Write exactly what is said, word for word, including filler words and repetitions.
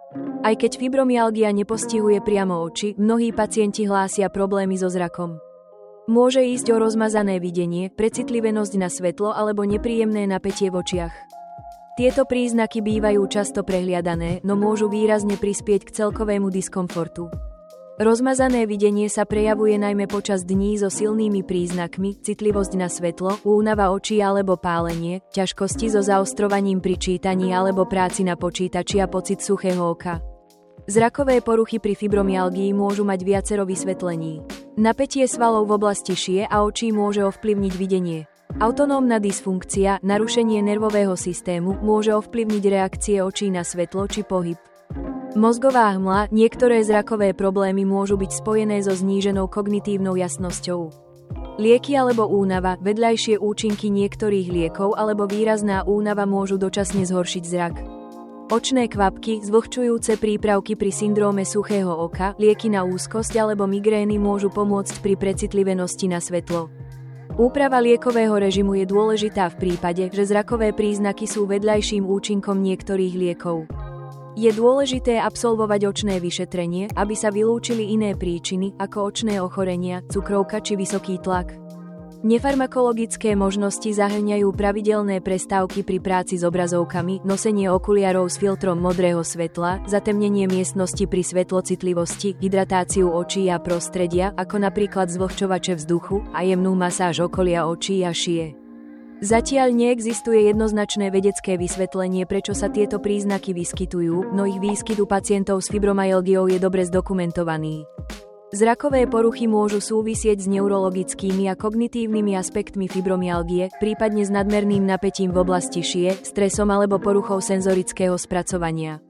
Aj keď fibromyalgia nepostihuje priamo oči, mnohí pacienti hlásia problémy so zrakom. Môže ísť o rozmazané videnie, precitlivenosť na svetlo alebo nepríjemné napätie v očiach. Tieto príznaky bývajú často prehliadané, no môžu výrazne prispieť k celkovému diskomfortu. Rozmazané videnie sa prejavuje najmä počas dní so silnými príznakmi, citlivosť na svetlo, únava očí alebo pálenie, ťažkosti so zaostrovaním pri čítaní alebo práci na počítači a pocit suchého oka. Zrakové poruchy pri fibromyalgii môžu mať viacero vysvetlení. Napätie svalov v oblasti šie a očí môže ovplyvniť videnie. Autonómna dysfunkcia, narušenie nervového systému, môže ovplyvniť reakcie očí na svetlo či pohyb. Mozgová hmla, niektoré zrakové problémy môžu byť spojené so zníženou kognitívnou jasnosťou. Lieky alebo únava, vedľajšie účinky niektorých liekov alebo výrazná únava môžu dočasne zhoršiť zrak. Očné kvapky, zvlhčujúce prípravky pri syndróme suchého oka, lieky na úzkosť alebo migrény môžu pomôcť pri precitlivenosti na svetlo. Úprava liekového režimu je dôležitá v prípade, že zrakové príznaky sú vedľajším účinkom niektorých liekov. Je dôležité absolvovať očné vyšetrenie, aby sa vylúčili iné príčiny, ako očné ochorenia, cukrovka či vysoký tlak. Nefarmakologické možnosti zahŕňajú pravidelné prestávky pri práci s obrazovkami, nosenie okuliarov s filtrom modrého svetla, zatemnenie miestnosti pri svetlocitlivosti, hydratáciu očí a prostredia, ako napríklad zvlhčovače vzduchu, a jemnú masáž okolia očí a šie. Zatiaľ neexistuje jednoznačné vedecké vysvetlenie, prečo sa tieto príznaky vyskytujú, no ich výskyt u pacientov s fibromyalgiou je dobre zdokumentovaný. Zrakové poruchy môžu súvisieť s neurologickými a kognitívnymi aspektmi fibromyalgie, prípadne s nadmerným napätím v oblasti šie, stresom alebo poruchou senzorického spracovania.